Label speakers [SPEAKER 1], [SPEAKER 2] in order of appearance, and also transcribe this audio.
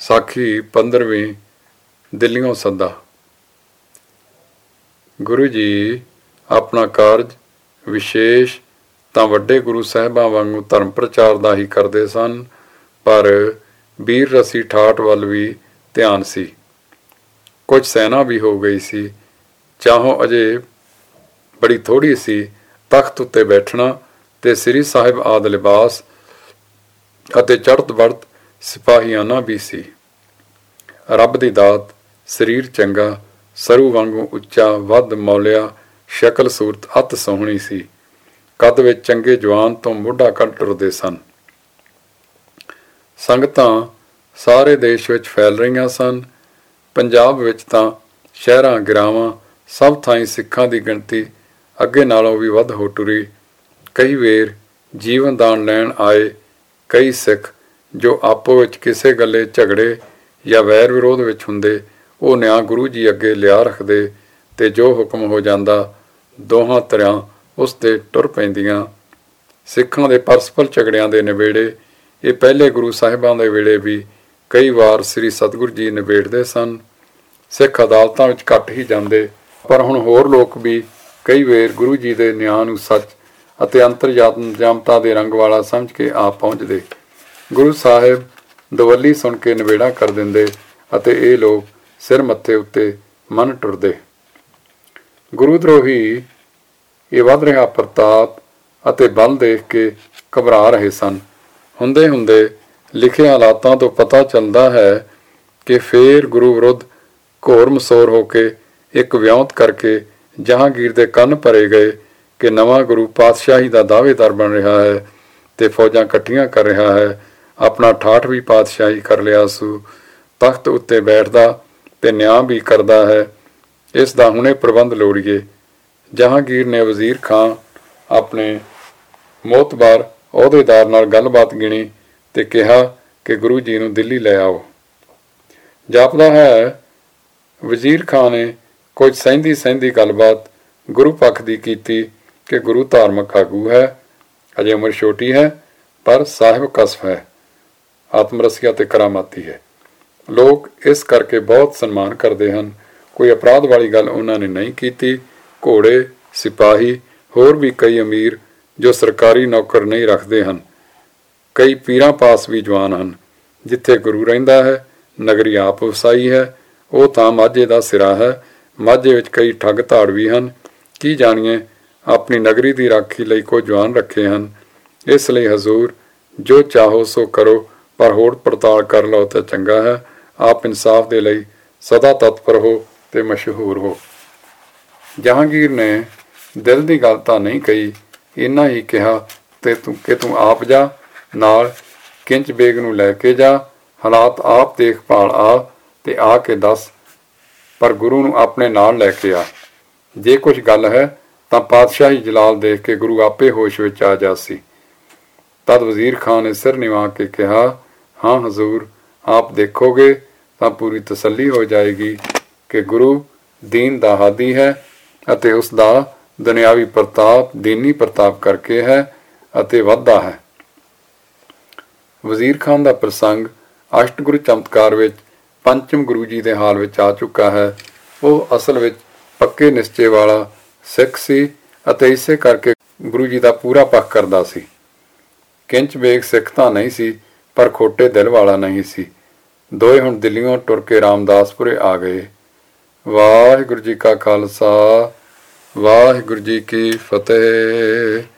[SPEAKER 1] ਸਾਖੀ 15ਵੀਂ। ਦਿੱਲੀਓਂ ਸੱਦਾ। ਗੁਰੂ ਜੀ ਆਪਣਾ ਕਾਰਜ ਵਿਸ਼ੇਸ਼ ਤਾਂ ਵੱਡੇ ਗੁਰੂ ਸਾਹਿਬਾਂ ਵਾਂਗੂ ਧਰਮ ਪ੍ਰਚਾਰ ਦਾ ਹੀ ਕਰਦੇ ਸਨ, ਪਰ ਵੀਰ ਰਸੀ ਠਾਠ ਵੱਲ ਵੀ ਧਿਆਨ ਸੀ। ਕੁਝ ਸੈਨਾ ਵੀ ਹੋ ਗਈ ਸੀ। ਚਾਹੋਂ ਅਜੇ ਬੜੀ ਥੋੜ੍ਹੀ ਸੀ। ਤਖਤ ਉੱਤੇ ਬੈਠਣਾ ਤੇ ਸ੍ਰੀ ਸਾਹਿਬ ਆਦਿ ਲਿਬਾਸ ਅਤੇ ਚੜ੍ਹਤ ਬੜ੍ਹਤ ਸਿਪਾਹੀਆਨਾ ਵੀ ਸੀ। ਰੱਬ ਦੀ ਦਾਤ, ਸਰੀਰ ਚੰਗਾ, ਸਰੂ ਵਾਂਗੂ ਉੱਚਾ, ਵੱਧ ਮੌਲਿਆ, ਸ਼ਕਲ ਸੂਰਤ ਅਤ ਸੋਹਣੀ ਸੀ। ਕੱਦ ਵਿੱਚ ਚੰਗੇ ਜਵਾਨ ਤੋਂ ਮੋਢਾ ਕੱਢ ਟੁਰਦੇ ਸਨ। ਸੰਗਤਾਂ ਸਾਰੇ ਦੇਸ਼ ਵਿੱਚ ਫੈਲ ਰਹੀਆਂ ਸਨ। ਪੰਜਾਬ ਵਿੱਚ ਤਾਂ ਸ਼ਹਿਰਾਂ ਗਿਰਾਵਾਂ ਸਭ ਥਾਈਂ ਸਿੱਖਾਂ ਦੀ ਗਿਣਤੀ ਅੱਗੇ ਨਾਲੋਂ ਵੀ ਵੱਧ ਹੋ ਟੁਰੀ। ਕਈ ਵੇਰ ਜੀਵਨ ਦਾਨ ਲੈਣ ਆਏ ਕਈ ਸਿੱਖ ਜੋ ਆਪੋ ਵਿੱਚ ਕਿਸੇ ਗੱਲੇ ਝਗੜੇ ਜਾਂ ਵੈਰ ਵਿਰੋਧ ਵਿੱਚ ਹੁੰਦੇ, ਉਹ ਨਿਆਂ ਗੁਰੂ ਜੀ ਅੱਗੇ ਲਿਆ ਰੱਖਦੇ ਤੇ ਜੋ ਹੁਕਮ ਹੋ ਜਾਂਦਾ ਦੋਹਾਂ ਧਿਰਾਂ ਉਸ ਤੇ ਟੁਰ ਪੈਂਦੀਆਂ। ਸਿੱਖਾਂ ਦੇ ਪਰਸਪਰ ਝਗੜਿਆਂ ਦੇ ਨਿਬੇੜੇ ਇਹ ਪਹਿਲੇ ਗੁਰੂ ਸਾਹਿਬਾਂ ਦੇ ਵੇਲੇ ਵੀ ਕਈ ਵਾਰ ਸ੍ਰੀ ਸਤਿਗੁਰੂ ਜੀ ਨਿਬੇੜਦੇ ਸਨ। ਸਿੱਖ ਅਦਾਲਤਾਂ ਵਿੱਚ ਘੱਟ ਹੀ ਜਾਂਦੇ, ਪਰ ਹੁਣ ਹੋਰ ਲੋਕ ਵੀ ਕਈ ਵੇਰ ਗੁਰੂ ਜੀ ਦੇ ਨਿਆਂ ਨੂੰ ਸੱਚ ਅਤੇ ਅੰਤਰਜਾਮਤਾ ਦੇ ਰੰਗ ਵਾਲਾ ਸਮਝ ਕੇ ਆ ਪਹੁੰਚਦੇ। ਗੁਰੂ ਸਾਹਿਬ ਦਵੱਲੀ ਸੁਣ ਕੇ ਨਿਬੇੜਾ ਕਰ ਦਿੰਦੇ ਅਤੇ ਇਹ ਲੋਕ ਸਿਰ ਮੱਥੇ ਉੱਤੇ ਮੰਨ ਟੁਰਦੇ। ਗੁਰੂ ਦਰੋਹੀ ਇਹ ਵੱਧ ਰਿਹਾ ਪ੍ਰਤਾਪ ਅਤੇ ਬਲ ਦੇਖ ਕੇ ਘਬਰਾ ਰਹੇ ਸਨ। ਹੁੰਦੇ ਹੁੰਦੇ ਲਿਖੇ ਹਾਲਾਤਾਂ ਤੋਂ ਪਤਾ ਚੱਲਦਾ ਹੈ ਕਿ ਫੇਰ ਗੁਰੂ ਵਿਰੁੱਧ ਘੋਰ ਮਸੋਰ ਹੋ ਕੇ ਇੱਕ ਵਿਉਂਤ ਕਰਕੇ ਜਹਾਂਗੀਰ ਦੇ ਕੰਨ ਭਰੇ ਗਏ ਕਿ ਨਵਾਂ ਗੁਰੂ ਪਾਤਸ਼ਾਹੀ ਦਾ ਦਾਅਵੇਦਾਰ ਬਣ ਰਿਹਾ ਹੈ ਤੇ ਫੌਜਾਂ ਇਕੱਠੀਆਂ ਕਰ ਰਿਹਾ ਹੈ। ਆਪਣਾ ਠਾਠ ਵੀ ਪਾਤਸ਼ਾਹੀ ਕਰ ਲਿਆ ਸੂ, ਤਖਤ ਉੱਤੇ ਬੈਠਦਾ ਤੇ ਨਿਆਂ ਵੀ ਕਰਦਾ ਹੈ। ਇਸ ਦਾ ਹੁਣੇ ਪ੍ਰਬੰਧ ਲੋੜੀਏ। ਜਹਾਂਗੀਰ ਨੇ ਵਜ਼ੀਰ ਖਾਂ ਆਪਣੇ ਮੋਤਬਾਰ ਅਹੁਦੇਦਾਰ ਨਾਲ ਗੱਲਬਾਤ ਗਿਣੀ ਤੇ ਕਿਹਾ ਕਿ ਗੁਰੂ ਜੀ ਨੂੰ ਦਿੱਲੀ ਲੈ ਆਓ। ਜਾਪਦਾ ਹੈ ਵਜ਼ੀਰ ਖਾਂ ਨੇ ਕੁਝ ਸਹਿੰਦੀ ਗੱਲਬਾਤ ਗੁਰੂ ਪੱਖ ਦੀ ਕੀਤੀ ਕਿ ਗੁਰੂ ਧਾਰਮਿਕ ਆਗੂ ਹੈ, ਅਜੇ ਉਮਰ ਛੋਟੀ ਹੈ, ਪਰ ਸਾਹਿਬ ਕਸਬ ਹੈ, ਆਤਮਰਸੀਆ ਤੇ ਕਰਾਮਾਤੀ ਹੈ। ਲੋਕ ਇਸ ਕਰਕੇ ਬਹੁਤ ਸਨਮਾਨ ਕਰਦੇ ਹਨ। ਕੋਈ ਅਪਰਾਧ ਵਾਲੀ ਗੱਲ ਉਹਨਾਂ ਨੇ ਨਹੀਂ ਕੀਤੀ। ਘੋੜੇ, ਸਿਪਾਹੀ, ਹੋਰ ਵੀ ਕਈ ਅਮੀਰ ਜੋ ਸਰਕਾਰੀ ਨੌਕਰ ਨਹੀਂ ਰੱਖਦੇ ਹਨ। ਕਈ ਪੀਰਾਂ ਪਾਸ ਵੀ ਜਵਾਨ ਹਨ। ਜਿੱਥੇ ਗੁਰੂ ਰਹਿੰਦਾ ਹੈ, ਨਗਰੀ ਆਪ ਵਸਾਈ ਹੈ, ਉਹ ਤਾਂ ਮਾਝੇ ਦਾ ਸਿਰਾ ਹੈ। ਮਾਝੇ ਵਿੱਚ ਕਈ ਠੱਗ ਧਾੜ ਵੀ ਹਨ। ਕੀ ਜਾਣੀਏ ਆਪਣੀ ਨਗਰੀ ਦੀ ਰਾਖੀ ਲਈ ਕੁਝ ਜਵਾਨ ਰੱਖੇ ਹਨ। ਇਸ ਲਈ ਹਜ਼ੂਰ ਜੋ ਚਾਹੋ ਸੋ ਕਰੋ, ਪਰ ਹੋੜ ਪੜਤਾਲ ਕਰ ਲਓ ਤਾਂ ਚੰਗਾ ਹੈ। ਆਪ ਇਨਸਾਫ ਦੇ ਲਈ ਸਦਾ ਤਤਪਰ ਹੋ ਤੇ ਮਸ਼ਹੂਰ ਹੋ। ਜਹਾਂਗੀਰ ਨੇ ਦਿਲ ਦੀ ਗੱਲ ਤਾਂ ਨਹੀਂ ਕਹੀ, ਇੰਨਾ ਹੀ ਕਿਹਾ ਕਿ ਤੂੰ ਆਪ ਜਾ, ਨਾਲ ਕਿੰਚ ਬੇਗ ਨੂੰ ਲੈ ਕੇ ਜਾ, ਹਾਲਾਤ ਆਪ ਦੇਖਭਾਲ ਆ ਤੇ ਆ ਕੇ ਦੱਸ, ਪਰ ਗੁਰੂ ਨੂੰ ਆਪਣੇ ਨਾਲ ਲੈ ਕੇ ਆ। ਜੇ ਕੁਝ ਗੱਲ ਹੈ ਤਾਂ ਪਾਤਸ਼ਾਹੀ ਜਲਾਲ ਦੇਖ ਕੇ ਗੁਰੂ ਆਪੇ ਹੋਸ਼ ਵਿੱਚ ਆ ਜਾਸੀ। ਤਦ ਵਜ਼ੀਰ ਖਾਂ ਨੇ ਸਿਰ ਨਿਵਾ ਕੇ ਕਿਹਾ, ਹਾਂ ਹਜ਼ੂਰ, ਆਪ ਦੇਖੋਗੇ ਤਾਂ ਪੂਰੀ ਤਸੱਲੀ ਹੋ ਜਾਏਗੀ ਕਿ ਗੁਰੂ ਦੀਨ ਦਾ ਹਾਦੀ ਹੈ ਅਤੇ ਉਸ ਦਾ ਦੁਨਿਆਵੀ ਪ੍ਰਤਾਪ ਦੀਨੀ ਪ੍ਰਤਾਪ ਕਰਕੇ ਹੈ ਅਤੇ ਵੱਧਦਾ ਹੈ। ਵਜ਼ੀਰ ਖਾਨ ਦਾ ਪ੍ਰਸੰਗ ਅਸ਼ਟਗੁਰੂ ਚਮਤਕਾਰ ਵਿੱਚ ਪੰਚਮ ਗੁਰੂ ਜੀ ਦੇ ਹਾਲ ਵਿੱਚ ਆ ਚੁੱਕਾ ਹੈ। ਉਹ ਅਸਲ ਵਿੱਚ ਪੱਕੇ ਨਿਸ਼ਚੇ ਵਾਲਾ ਸਿੱਖ ਸੀ ਅਤੇ ਇਸੇ ਕਰਕੇ ਗੁਰੂ ਜੀ ਦਾ ਪੂਰਾ ਪੱਖ ਕਰਦਾ ਸੀ। ਕਿੰਚ ਬੇਗ ਸਿੱਖ ਤਾਂ ਨਹੀਂ ਸੀ, ਪਰ ਖੋਟੇ ਦਿਲ ਵਾਲਾ ਨਹੀਂ ਸੀ। ਦੋਏ ਹੁਣ ਦਿੱਲੀਓਂ ਟੁਰ ਕੇ ਰਾਮਦਾਸਪੁਰੇ ਆ ਗਏ। ਵਾਹਿਗੁਰੂ ਜੀ ਕਾ ਖਾਲਸਾ, ਵਾਹਿਗੁਰੂ ਜੀ ਕੀ ਫਤਿਹ।